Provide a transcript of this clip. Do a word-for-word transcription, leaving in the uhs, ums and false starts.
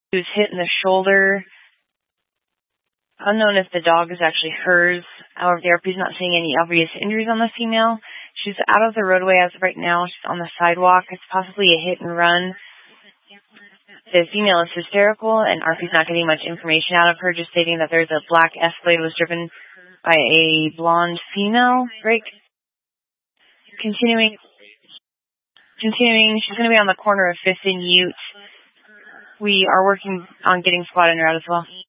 She was hit in the shoulder. Unknown if the dog is actually hers. However, the R P is not seeing any obvious injuries on the female. She's out of the roadway as of right now. She's on the sidewalk. It's possibly a hit and run. The female is hysterical, and R P's not getting much information out of her, just stating that there's a black Escalade was driven by a blonde female. Break. Continuing. Continuing. She's going to be on the corner of fifth and Ute. We are working on getting squad in route as well.